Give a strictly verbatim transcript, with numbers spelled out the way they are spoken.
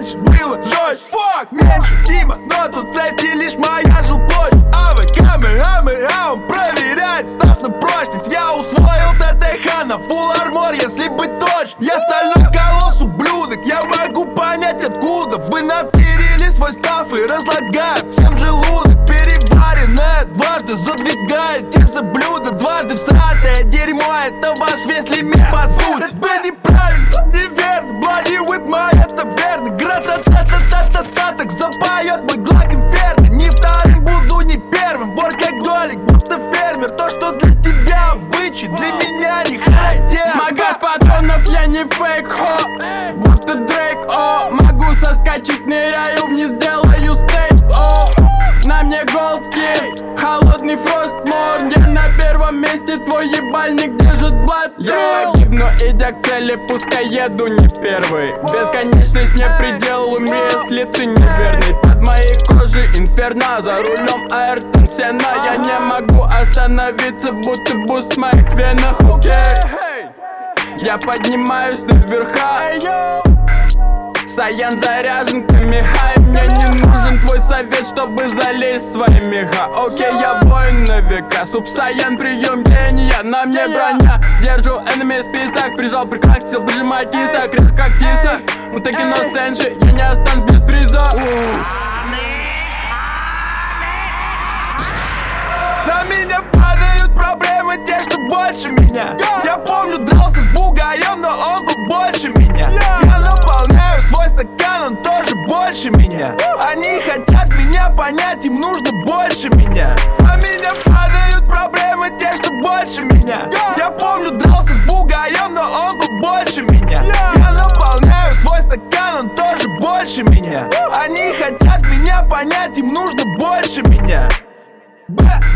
раньше было жестче. Фак, меньше Дима, но тут цепи лишь моя жилплощадь. А вы камеры, а он проверяет став на прочность. Я усвоил ТТХ на фулл армор, если быть точным. Я стальной колосс, ублюдок, я могу понять откуда вы натырили свой став и разлагают всем желудок. Переваренное дважды задвигаете за блюдо, дважды всратое дерьмо, это ваш весь лимит по сути. Это неправильно, неверно, bloody whip мой, это верно. Гра-та-та-та-та-та-та, так запоет мой глак инферно. Не вторым буду, не первым, воркоголик, будто фермер. То, что для тебя обычай, для меня не характер. Магаз патронов, я не фейк, хо, будто Дрейк, о. Могу соскочить, ныряю вниз, делаю стейк, о. На мне голд скин, холодный фростмор. Я на первом месте, твой ебальник держит блат. Я погибну, идя к цели, пускай еду не первый. Бесконечность не предел, умри, если ты неверный. Под моей кожей инферно, за рулем Айртон Сена. Я не могу остановиться, будто буст в моих венах, окей. Я поднимаюсь наверха, Саян заряжен камихай. Мне не нужен твой совет, чтобы залезть в свои меха. Окей, я воин на века, субсаян, прием гения. На мне броня, держу энеми список. Прижал приказ, сил прижимать кисток, режу как тисок. Мы таки но сенши, я не останусь без приза. На меня падают проблемы, те, что больше меня. Я помню, дрался с бугаем, но он был больше меня. Я наполняю свой стакан, он тоже больше меня. Они хотят меня понять, им нужно больше меня. На меня падают проблемы, те, что больше меня. Я помню, дрался с бугаем, но он был больше меня. Я наполняю свой стакан, он тоже больше меня. Они хотят меня понять, им нужно больше меня. Б